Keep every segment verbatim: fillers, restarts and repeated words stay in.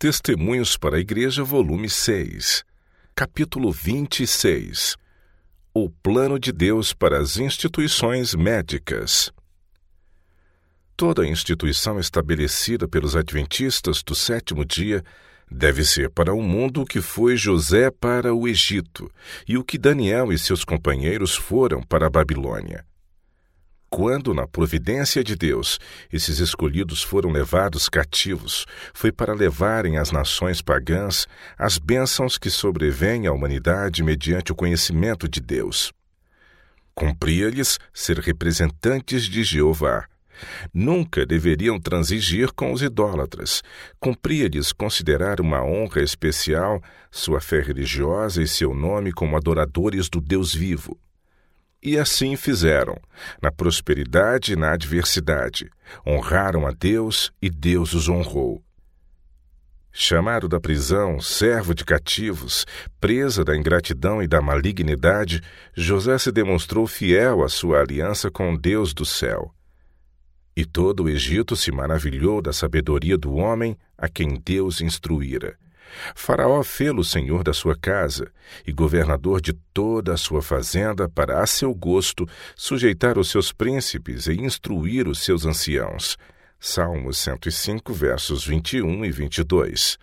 Testemunhos para a Igreja, volume seis, capítulo vinte e seis. O plano de Deus para as instituições médicas. Toda instituição estabelecida pelos adventistas do sétimo dia deve ser para o mundo o que foi José para o Egito e o que Daniel e seus companheiros foram para a Babilônia. Quando, na providência de Deus, esses escolhidos foram levados cativos, foi para levarem às nações pagãs as bênçãos que sobrevêm à humanidade mediante o conhecimento de Deus. Cumpria-lhes ser representantes de Jeová. Nunca deveriam transigir com os idólatras. Cumpria-lhes considerar uma honra especial sua fé religiosa e seu nome como adoradores do Deus vivo. E assim fizeram, na prosperidade e na adversidade. Honraram a Deus e Deus os honrou. Chamado da prisão, servo de cativos, presa da ingratidão e da malignidade, José se demonstrou fiel à sua aliança com o Deus do céu. E todo o Egito se maravilhou da sabedoria do homem a quem Deus instruíra. Faraó fê-lo senhor da sua casa e governador de toda a sua fazenda para, a seu gosto, sujeitar os seus príncipes e instruir os seus anciãos. Salmos cento e cinco, versos vinte e um e vinte e dois.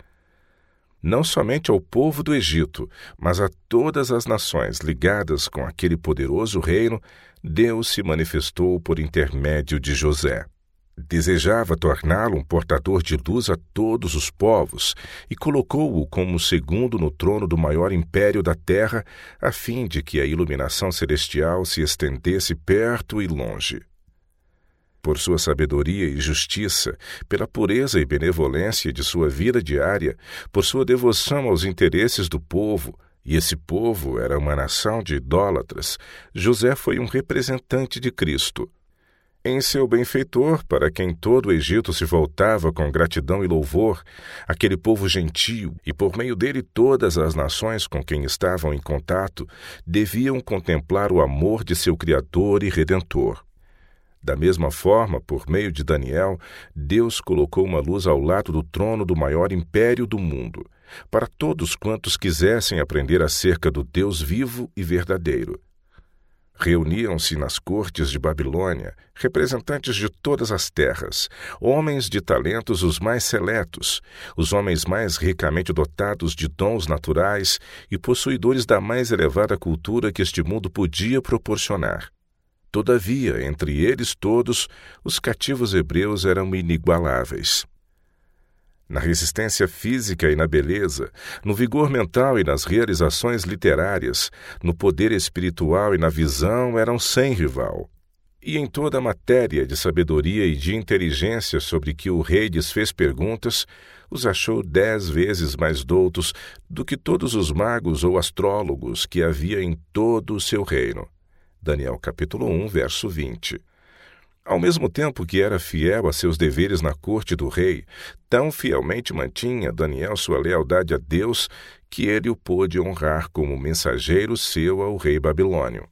Não somente ao povo do Egito, mas a todas as nações ligadas com aquele poderoso reino, Deus se manifestou por intermédio de José. Desejava torná-lo um portador de luz a todos os povos e colocou-o como segundo no trono do maior império da terra, a fim de que a iluminação celestial se estendesse perto e longe. Por sua sabedoria e justiça, pela pureza e benevolência de sua vida diária, por sua devoção aos interesses do povo, e esse povo era uma nação de idólatras, José foi um representante de Cristo. Em seu benfeitor, para quem todo o Egito se voltava com gratidão e louvor, aquele povo gentio, e por meio dele todas as nações com quem estavam em contato, deviam contemplar o amor de seu Criador e Redentor. Da mesma forma, por meio de Daniel, Deus colocou uma luz ao lado do trono do maior império do mundo, para todos quantos quisessem aprender acerca do Deus vivo e verdadeiro. Reuniam-se nas cortes de Babilônia representantes de todas as terras, homens de talentos os mais seletos, os homens mais ricamente dotados de dons naturais e possuidores da mais elevada cultura que este mundo podia proporcionar. Todavia, entre eles todos, os cativos hebreus eram inigualáveis. Na resistência física e na beleza, no vigor mental e nas realizações literárias, no poder espiritual e na visão eram sem rival. E em toda a matéria de sabedoria e de inteligência sobre que o rei lhes fez perguntas, os achou dez vezes mais doutos do que todos os magos ou astrólogos que havia em todo o seu reino. Daniel capítulo um, verso vinte. Ao mesmo tempo que era fiel a seus deveres na corte do rei, tão fielmente mantinha Daniel sua lealdade a Deus que ele o pôde honrar como mensageiro seu ao rei babilônio.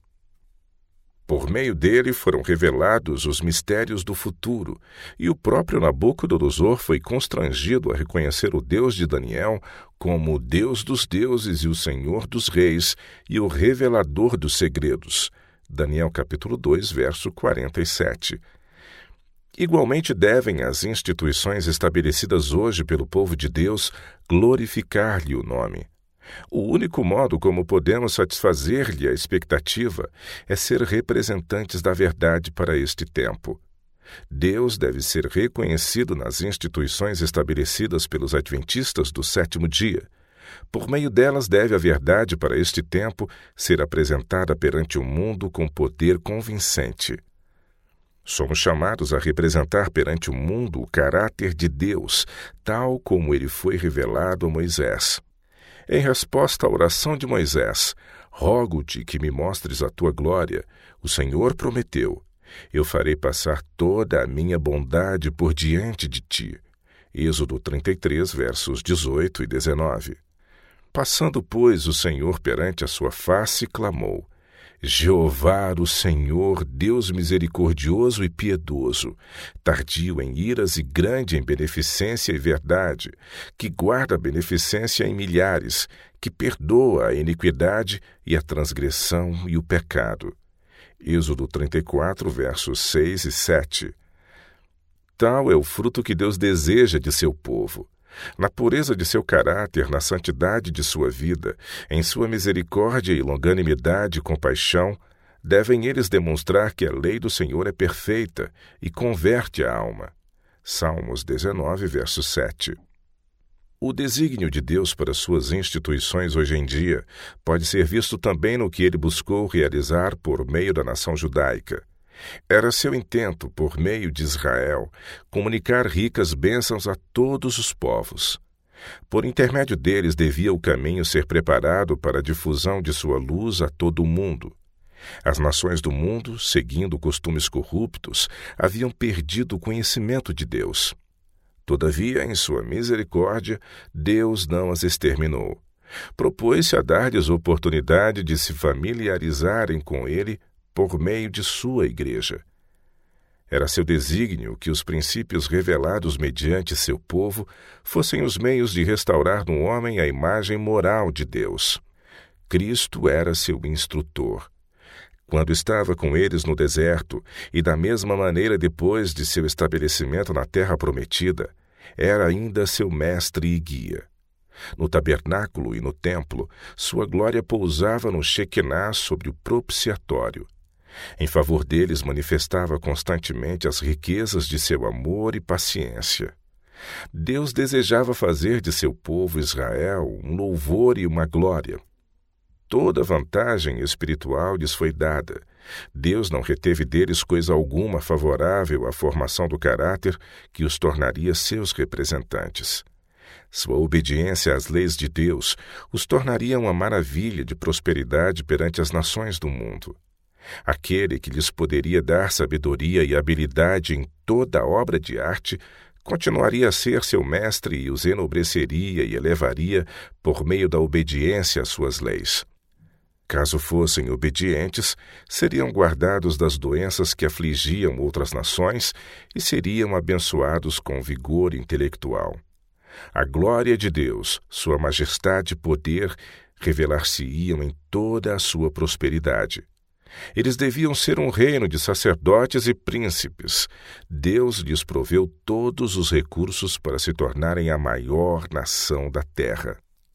Por meio dele foram revelados os mistérios do futuro, e o próprio Nabucodonosor foi constrangido a reconhecer o Deus de Daniel como o Deus dos deuses e o Senhor dos reis e o revelador dos segredos. Daniel capítulo dois, verso quarenta e sete. Igualmente devem as instituições estabelecidas hoje pelo povo de Deus glorificar-lhe o nome. O único modo como podemos satisfazer-lhe a expectativa é ser representantes da verdade para este tempo. Deus deve ser reconhecido nas instituições estabelecidas pelos adventistas do sétimo dia. Por meio delas deve a verdade para este tempo ser apresentada perante o mundo com poder convincente. Somos chamados a representar perante o mundo o caráter de Deus, tal como ele foi revelado a Moisés. Em resposta à oração de Moisés, rogo-te que me mostres a tua glória, o Senhor prometeu, eu farei passar toda a minha bondade por diante de ti. Êxodo trinta e três, versos dezoito e dezenove. Passando, pois, o Senhor perante a sua face, clamou, Jeová, o Senhor, Deus misericordioso e piedoso, tardio em iras e grande em beneficência e verdade, que guarda a beneficência em milhares, que perdoa a iniquidade e a transgressão e o pecado. Êxodo trinta e quatro, versos seis e sete. Tal é o fruto que Deus deseja de seu povo. Na pureza de seu caráter, na santidade de sua vida, em sua misericórdia e longanimidade e compaixão, devem eles demonstrar que a lei do Senhor é perfeita e converte a alma. Salmos dezenove, verso sete. O desígnio de Deus para suas instituições hoje em dia pode ser visto também no que ele buscou realizar por meio da nação judaica. Era seu intento, por meio de Israel, comunicar ricas bênçãos a todos os povos. Por intermédio deles devia o caminho ser preparado para a difusão de sua luz a todo o mundo. As nações do mundo, seguindo costumes corruptos, haviam perdido o conhecimento de Deus. Todavia, em sua misericórdia, Deus não as exterminou. Propôs-se a dar-lhes oportunidade de se familiarizarem com ele por meio de sua igreja. Era seu desígnio que os princípios revelados mediante seu povo fossem os meios de restaurar no homem a imagem moral de Deus. Cristo era seu instrutor. Quando estava com eles no deserto, e da mesma maneira depois de seu estabelecimento na terra prometida, era ainda seu mestre e guia. No tabernáculo e no templo, sua glória pousava no Shekinah sobre o propiciatório. Em favor deles manifestava constantemente as riquezas de seu amor e paciência. Deus desejava fazer de seu povo Israel um louvor e uma glória. Toda vantagem espiritual lhes foi dada. Deus não reteve deles coisa alguma favorável à formação do caráter que os tornaria seus representantes. Sua obediência às leis de Deus os tornaria uma maravilha de prosperidade perante as nações do mundo. Aquele que lhes poderia dar sabedoria e habilidade em toda obra de arte continuaria a ser seu mestre e os enobreceria e elevaria por meio da obediência às suas leis. Caso fossem obedientes, seriam guardados das doenças que afligiam outras nações e seriam abençoados com vigor intelectual. A glória de Deus, sua majestade e poder revelar-se-iam em toda a sua prosperidade. Eles deviam ser um reino de sacerdotes e príncipes. Deus lhes proveu todos os recursos para se tornarem a maior nação da terra.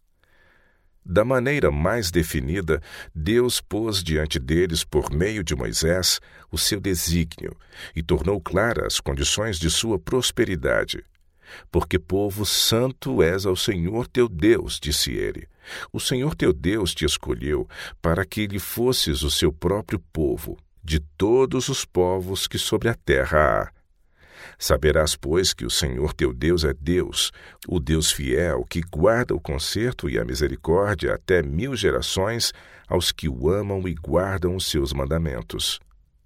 Da maneira mais definida, Deus pôs diante deles, por meio de Moisés, o seu desígnio e tornou claras as condições de sua prosperidade. Porque povo santo és ao Senhor teu Deus, disse ele. O Senhor teu Deus te escolheu para que lhe fosses o seu próprio povo, de todos os povos que sobre a terra há. Saberás, pois, que o Senhor teu Deus é Deus, o Deus fiel, que guarda o conserto e a misericórdia até mil gerações aos que o amam e guardam os seus mandamentos.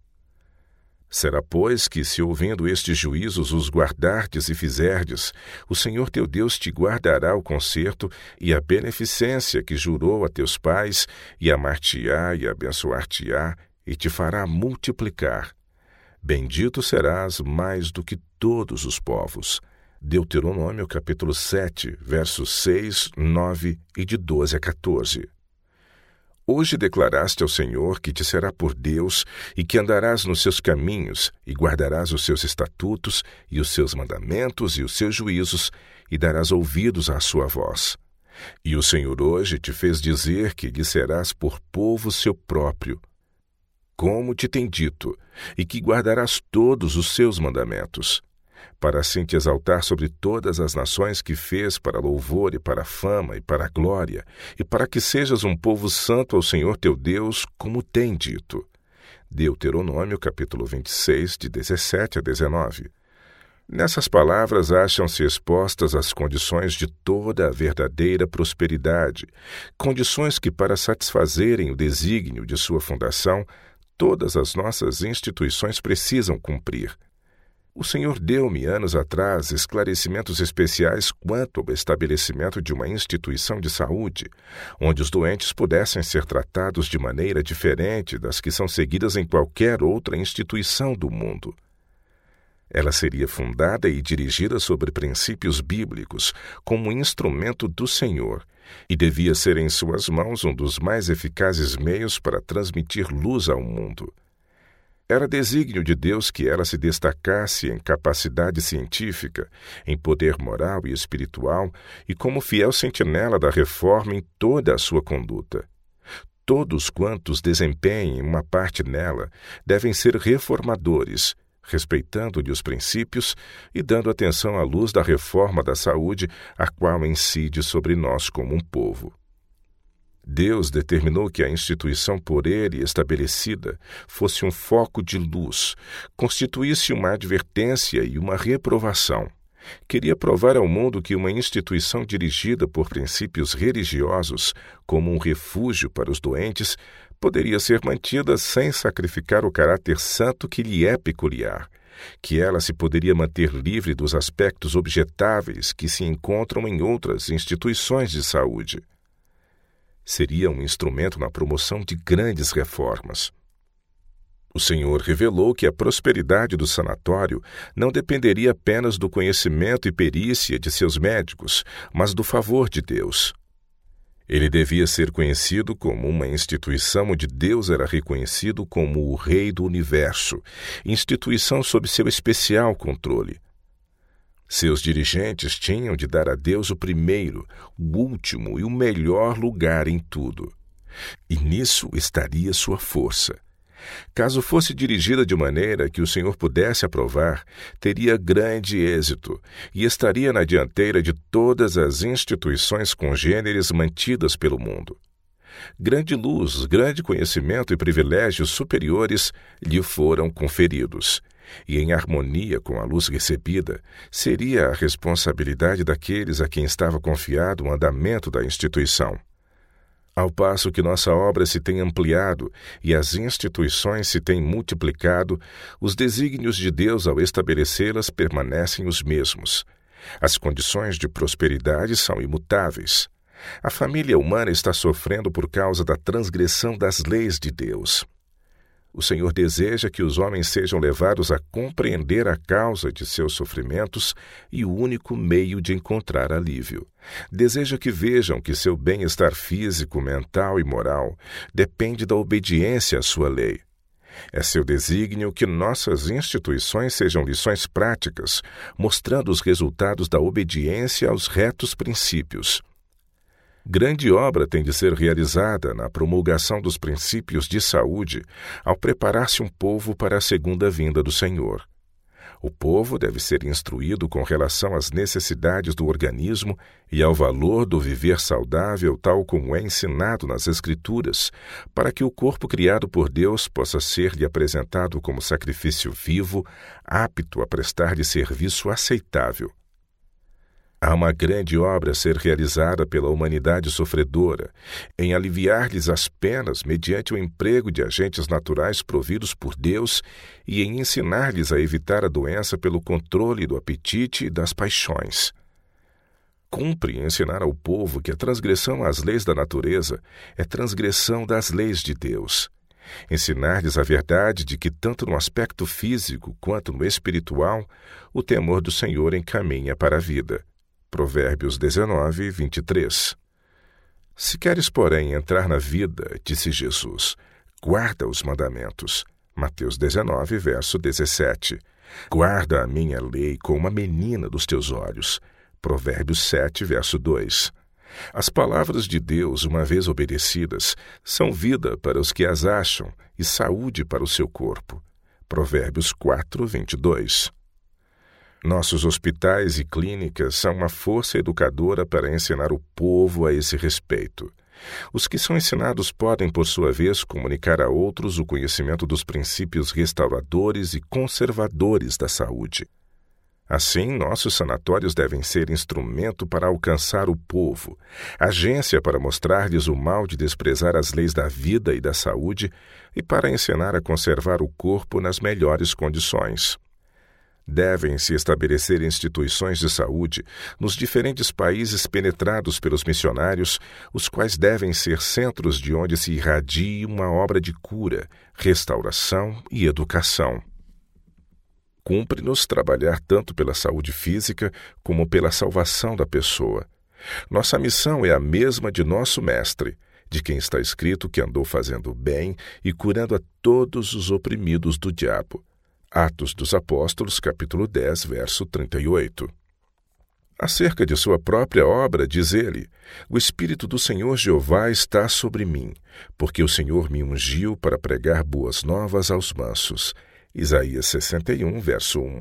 Será, pois, que, se ouvindo estes juízos os guardardes e fizerdes, o Senhor teu Deus te guardará o conserto e a beneficência que jurou a teus pais, e amar-te-á e abençoar-te-á, e te fará multiplicar. Bendito serás mais do que todos os povos. Deuteronômio, capítulo sete, versos seis, nove e de doze a quatorze. Hoje declaraste ao Senhor que te será por Deus e que andarás nos seus caminhos e guardarás os seus estatutos e os seus mandamentos e os seus juízos e darás ouvidos à sua voz. E o Senhor hoje te fez dizer que lhe serás por povo seu próprio, como te tem dito, e que guardarás todos os seus mandamentos, para assim te exaltar sobre todas as nações que fez para louvor e para fama e para glória, e para que sejas um povo santo ao Senhor teu Deus, como tem dito. Deuteronômio, capítulo vinte e seis, de dezessete a dezenove. Nessas palavras acham-se expostas as condições de toda a verdadeira prosperidade, condições que, para satisfazerem o desígnio de sua fundação, todas as nossas instituições precisam cumprir. O Senhor deu-me, anos atrás, esclarecimentos especiais quanto ao estabelecimento de uma instituição de saúde, onde os doentes pudessem ser tratados de maneira diferente das que são seguidas em qualquer outra instituição do mundo. Ela seria fundada e dirigida sobre princípios bíblicos, como instrumento do Senhor, e devia ser em suas mãos um dos mais eficazes meios para transmitir luz ao mundo. Era desígnio de Deus que ela se destacasse em capacidade científica, em poder moral e espiritual e como fiel sentinela da reforma em toda a sua conduta. Todos quantos desempenhem uma parte nela devem ser reformadores, respeitando-lhe os princípios e dando atenção à luz da reforma da saúde, a qual incide sobre nós como um povo. Deus determinou que a instituição por ele estabelecida fosse um foco de luz, constituísse uma advertência e uma reprovação. Queria provar ao mundo que uma instituição dirigida por princípios religiosos, como um refúgio para os doentes, poderia ser mantida sem sacrificar o caráter santo que lhe é peculiar, que ela se poderia manter livre dos aspectos objetáveis que se encontram em outras instituições de saúde. Seria um instrumento na promoção de grandes reformas. O Senhor revelou que a prosperidade do sanatório não dependeria apenas do conhecimento e perícia de seus médicos, mas do favor de Deus. Ele devia ser conhecido como uma instituição onde Deus era reconhecido como o Rei do Universo, instituição sob seu especial controle. Seus dirigentes tinham de dar a Deus o primeiro, o último e o melhor lugar em tudo. E nisso estaria sua força. Caso fosse dirigida de maneira que o Senhor pudesse aprovar, teria grande êxito e estaria na dianteira de todas as instituições congêneres mantidas pelo mundo. Grande luz, grande conhecimento e privilégios superiores lhe foram conferidos. E, em harmonia com a luz recebida, seria a responsabilidade daqueles a quem estava confiado o andamento da instituição. Ao passo que nossa obra se tem ampliado e as instituições se têm multiplicado, os desígnios de Deus ao estabelecê-las permanecem os mesmos. As condições de prosperidade são imutáveis. A família humana está sofrendo por causa da transgressão das leis de Deus. O Senhor deseja que os homens sejam levados a compreender a causa de seus sofrimentos e o único meio de encontrar alívio. Deseja que vejam que seu bem-estar físico, mental e moral depende da obediência à sua lei. É seu desígnio que nossas instituições sejam lições práticas, mostrando os resultados da obediência aos retos princípios. Grande obra tem de ser realizada na promulgação dos princípios de saúde ao preparar-se um povo para a segunda vinda do Senhor. O povo deve ser instruído com relação às necessidades do organismo e ao valor do viver saudável, tal como é ensinado nas Escrituras, para que o corpo criado por Deus possa ser-lhe apresentado como sacrifício vivo, apto a prestar-lhe serviço aceitável. Há uma grande obra a ser realizada pela humanidade sofredora, em aliviar-lhes as penas mediante o emprego de agentes naturais providos por Deus e em ensinar-lhes a evitar a doença pelo controle do apetite e das paixões. Cumpre ensinar ao povo que a transgressão às leis da natureza é transgressão das leis de Deus. Ensinar-lhes a verdade de que, tanto no aspecto físico quanto no espiritual, o temor do Senhor encaminha para a vida. Provérbios dezenove, vinte e três. Se queres, porém, entrar na vida, disse Jesus, guarda os mandamentos. Mateus dezenove, verso dezessete. Guarda a minha lei como uma menina dos teus olhos. Provérbios sete, verso dois. As palavras de Deus, uma vez obedecidas, são vida para os que as acham e saúde para o seu corpo. Provérbios quatro, vinte e dois. Nossos hospitais e clínicas são uma força educadora para ensinar o povo a esse respeito. Os que são ensinados podem, por sua vez, comunicar a outros o conhecimento dos princípios restauradores e conservadores da saúde. Assim, nossos sanatórios devem ser instrumento para alcançar o povo, agência para mostrar-lhes o mal de desprezar as leis da vida e da saúde e para ensinar a conservar o corpo nas melhores condições. Devem-se estabelecer instituições de saúde nos diferentes países penetrados pelos missionários, os quais devem ser centros de onde se irradie uma obra de cura, restauração e educação. Cumpre-nos trabalhar tanto pela saúde física como pela salvação da pessoa. Nossa missão é a mesma de nosso Mestre, de quem está escrito que andou fazendo bem e curando a todos os oprimidos do diabo. Atos dos Apóstolos, capítulo dez, verso trinta e oito. Acerca de sua própria obra, diz ele: O Espírito do Senhor Jeová está sobre mim, porque o Senhor me ungiu para pregar boas novas aos mansos. Isaías sessenta e um, verso um.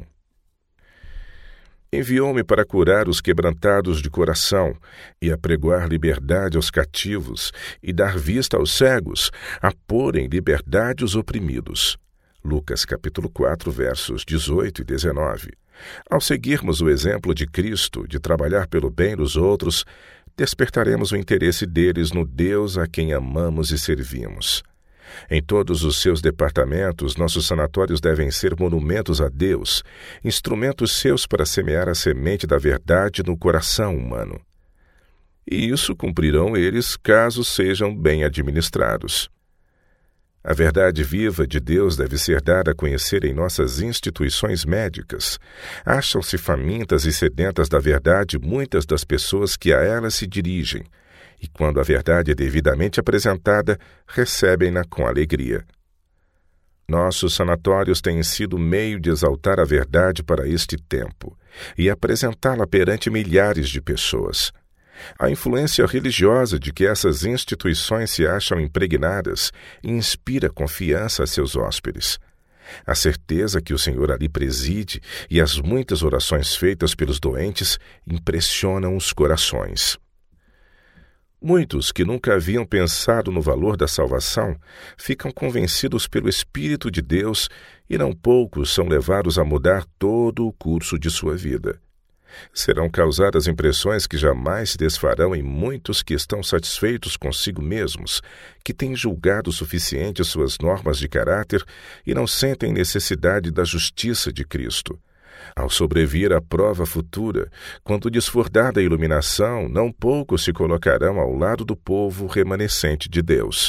Enviou-me para curar os quebrantados de coração, e apregoar liberdade aos cativos, e dar vista aos cegos, a pôr em liberdade os oprimidos. Lucas capítulo quatro, versos dezoito e dezenove. Ao seguirmos o exemplo de Cristo de trabalhar pelo bem dos outros, despertaremos o interesse deles no Deus a quem amamos e servimos. Em todos os seus departamentos, nossos sanatórios devem ser monumentos a Deus, instrumentos seus para semear a semente da verdade no coração humano. E isso cumprirão eles caso sejam bem administrados. A verdade viva de Deus deve ser dada a conhecer em nossas instituições médicas. Acham-se famintas e sedentas da verdade muitas das pessoas que a elas se dirigem, e quando a verdade é devidamente apresentada, recebem-na com alegria. Nossos sanatórios têm sido meio de exaltar a verdade para este tempo e apresentá-la perante milhares de pessoas. A influência religiosa de que essas instituições se acham impregnadas inspira confiança a seus hóspedes. A certeza que o Senhor ali preside e as muitas orações feitas pelos doentes impressionam os corações. Muitos que nunca haviam pensado no valor da salvação ficam convencidos pelo Espírito de Deus e não poucos são levados a mudar todo o curso de sua vida. Serão causadas impressões que jamais se desfarão em muitos que estão satisfeitos consigo mesmos, que têm julgado suficiente suas normas de caráter e não sentem necessidade da justiça de Cristo. Ao sobrevir à prova futura, quando desfordada a iluminação, não poucos se colocarão ao lado do povo remanescente de Deus.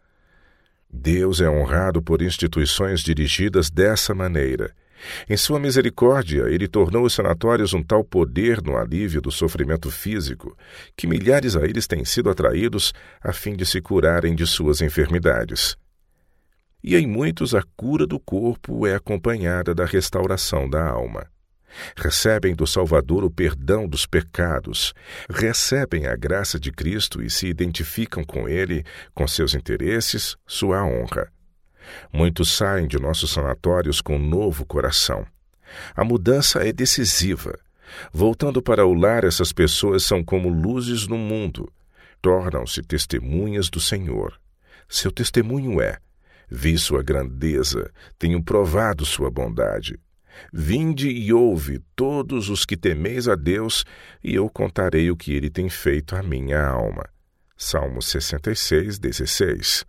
Deus é honrado por instituições dirigidas dessa maneira. Em sua misericórdia, ele tornou os sanatórios um tal poder no alívio do sofrimento físico, que milhares a eles têm sido atraídos a fim de se curarem de suas enfermidades. E em muitos a cura do corpo é acompanhada da restauração da alma. Recebem do Salvador o perdão dos pecados, recebem a graça de Cristo e se identificam com Ele, com seus interesses, sua honra. Muitos saem de nossos sanatórios com um novo coração. A mudança é decisiva. Voltando para o lar, essas pessoas são como luzes no mundo. Tornam-se testemunhas do Senhor. Seu testemunho é: vi sua grandeza, tenho provado sua bondade. Vinde e ouve todos os que temeis a Deus, e eu contarei o que ele tem feito à minha alma. Salmo sessenta e seis, dezesseis.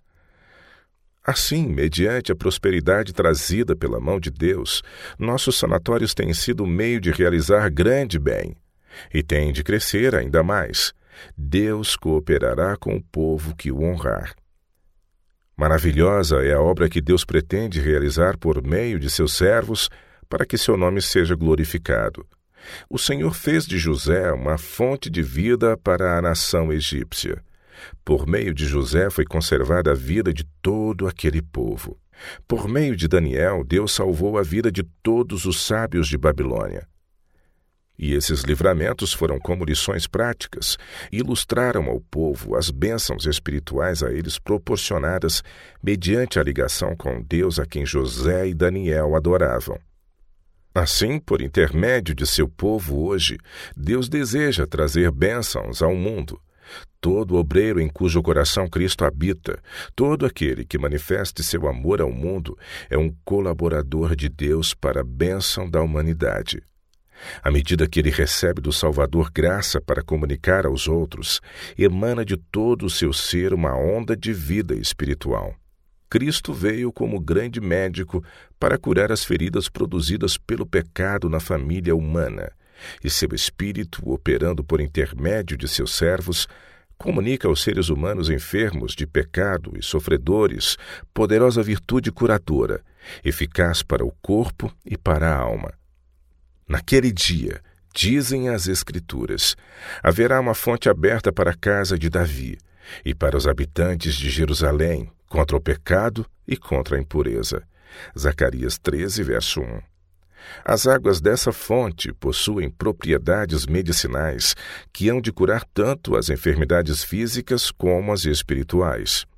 Assim, mediante a prosperidade trazida pela mão de Deus, nossos sanatórios têm sido o meio de realizar grande bem. E têm de crescer ainda mais. Deus cooperará com o povo que o honrar. Maravilhosa é a obra que Deus pretende realizar por meio de seus servos, para que seu nome seja glorificado. O Senhor fez de José uma fonte de vida para a nação egípcia. Por meio de José foi conservada a vida de todo aquele povo. Por meio de Daniel, Deus salvou a vida de todos os sábios de Babilônia. E esses livramentos foram como lições práticas e ilustraram ao povo as bênçãos espirituais a eles proporcionadas mediante a ligação com Deus a quem José e Daniel adoravam. Assim, por intermédio de seu povo hoje, Deus deseja trazer bênçãos ao mundo. Todo obreiro em cujo coração Cristo habita, todo aquele que manifeste seu amor ao mundo, é um colaborador de Deus para a bênção da humanidade. À medida que ele recebe do Salvador graça para comunicar aos outros, emana de todo o seu ser uma onda de vida espiritual. Cristo veio como grande médico para curar as feridas produzidas pelo pecado na família humana, e seu Espírito, operando por intermédio de seus servos, comunica aos seres humanos enfermos de pecado e sofredores poderosa virtude curadora, eficaz para o corpo e para a alma. Naquele dia, dizem as Escrituras, haverá uma fonte aberta para a casa de Davi e para os habitantes de Jerusalém, contra o pecado e contra a impureza. Zacarias treze, verso um. As águas dessa fonte possuem propriedades medicinais que hão de curar tanto as enfermidades físicas como as espirituais.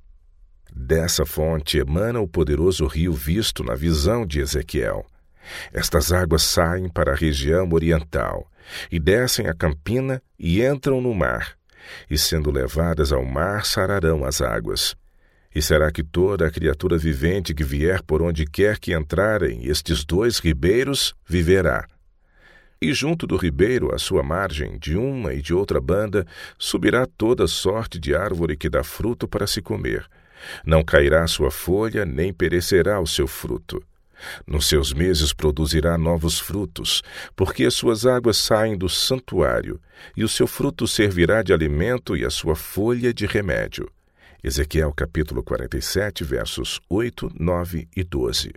Dessa fonte emana o poderoso rio visto na visão de Ezequiel. Estas águas saem para a região oriental e descem a campina e entram no mar, e sendo levadas ao mar sararão as águas. E será que toda a criatura vivente que vier por onde quer que entrarem estes dois ribeiros viverá. E junto do ribeiro, à sua margem, de uma e de outra banda, subirá toda sorte de árvore que dá fruto para se comer. Não cairá sua folha, nem perecerá o seu fruto. Nos seus meses produzirá novos frutos, porque as suas águas saem do santuário, e o seu fruto servirá de alimento e a sua folha de remédio. Ezequiel capítulo quarenta e sete, versos oito, nove e doze.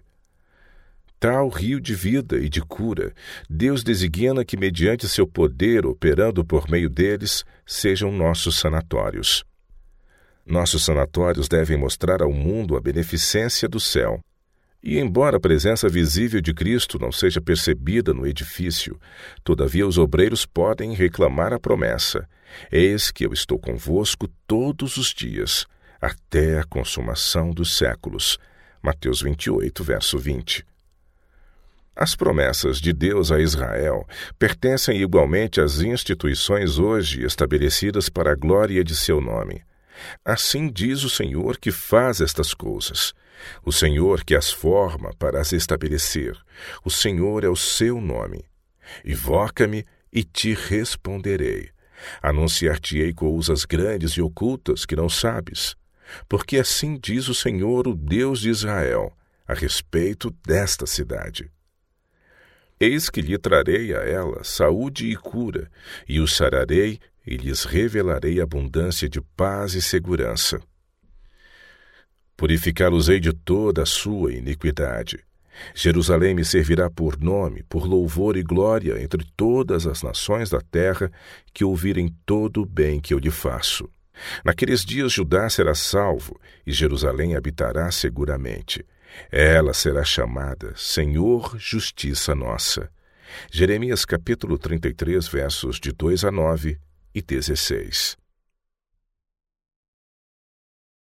Tal rio de vida e de cura, Deus designa que, mediante seu poder operando por meio deles, sejam nossos sanatórios. Nossos sanatórios devem mostrar ao mundo a beneficência do céu. E embora a presença visível de Cristo não seja percebida no edifício, todavia os obreiros podem reclamar a promessa: eis que eu estou convosco todos os dias, até a consumação dos séculos. Mateus vinte e oito, verso vinte. As promessas de Deus a Israel pertencem igualmente às instituições hoje estabelecidas para a glória de seu nome. Assim diz o Senhor que faz estas coisas, o Senhor que as forma para as estabelecer. O Senhor é o seu nome. Invoca-me e te responderei. Anunciar-te-ei coisas grandes e ocultas que não sabes. Porque assim diz o Senhor, o Deus de Israel, a respeito desta cidade. Eis que lhe trarei a ela saúde e cura, e os sararei e lhes revelarei abundância de paz e segurança. Purificá-los-ei de toda a sua iniquidade. Jerusalém me servirá por nome, por louvor e glória entre todas as nações da terra que ouvirem todo o bem que eu lhe faço. Naqueles dias Judá será salvo e Jerusalém habitará seguramente. Ela será chamada Senhor, Justiça Nossa. Jeremias capítulo trinta e três, versos de dois a nove e dezesseis.